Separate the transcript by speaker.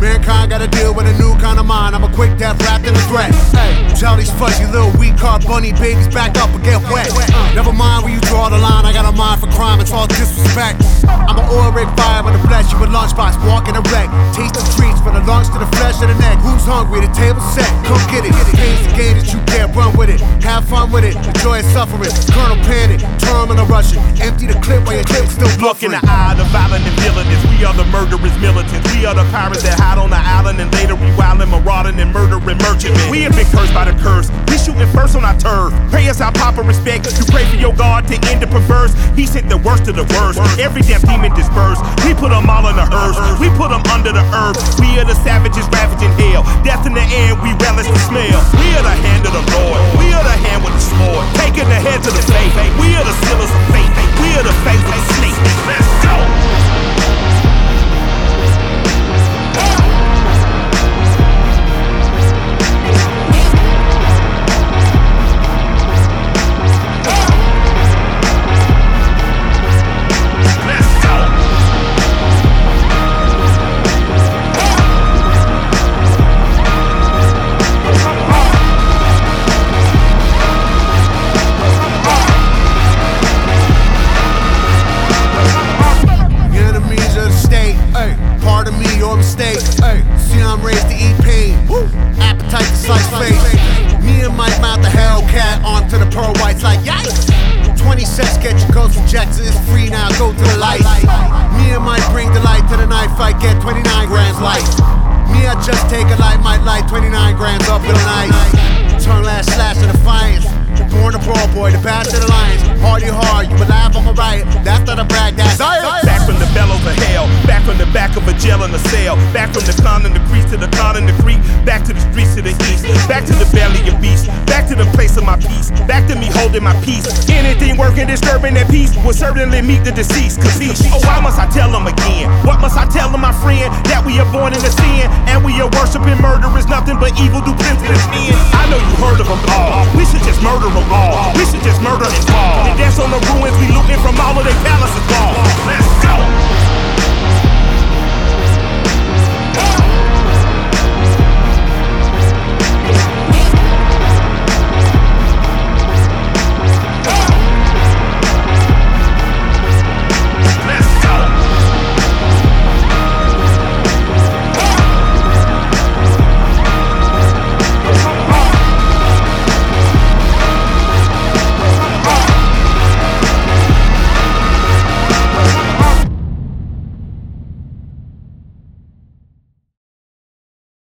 Speaker 1: Mankind gotta deal with a new kind of mind. I'm a quick death wrapped in a threat. Hey, tell these fuzzy little weak car bunny babies back up and get wet. Never mind where you draw the line. I got a mind for crime, it's all disrespect. I'm an oil rig fire with a bless you with lunchbox, walking a wreck. Taste the treats from the lungs to the flesh of the neck. Who's hungry? The table's set. Come get it. Game's the game that you get. Run with it. Have fun with it. Enjoy suffering. Colonel Panic. Terminal Russian. Empty the clip while your clip's still
Speaker 2: Look in
Speaker 1: buffering.
Speaker 2: the eye of the violent and villainous. We are the murderous militants. We are the pirates that hide on the island and later we wildin', marauding and murdering merchantmen. We have been cursed by the curse. We shooting first on our turf. Pray us our proper respect. You pray for your God to end the perverse. He sent the worst of the worst. Every damn demon dispersed. We put them all in the hearse. We put them under the earth. We are the savages ravaging hell. Death in the end, we relish the smell. We are the hand of the Lord. We are the hand with the sword. Taking the head to the faith. We are the sealers of faith. We are the faith of the snake. Let's go!
Speaker 1: See, I'm raised to eat pain. Appetite to slice face. Me and Mike mount the Hellcat onto the pearl whites like yikes. 20 cents get your ghost rejected. It's free now. Go to the light. Me and Mike bring the light to the knife fight. Get 29 grams light. Me, I just take a light, might light 29 grams up in the night. Turn last slash of defiance. Born a brawl boy, the bastard of the lions. Hardy hard, you will laugh on my riot. That's not a brag, that's
Speaker 2: back from the bellows of hell. Back from the back of a jail in a cell. Back from the con and the crease to the con and the creek. Back to the streets of the east. Back to the belly of beast. Back to the place of my peace. Back to me holding my peace. Anything working, disturbing that peace will certainly meet the deceased. Cause oh, why must I tell them again? What must I tell them, my friend? That we are born in the sin. And we are worshiping murder is nothing but evil duplicity and sin. I know you heard of them all. We should just murder them all. We should just murder and fall. And that's on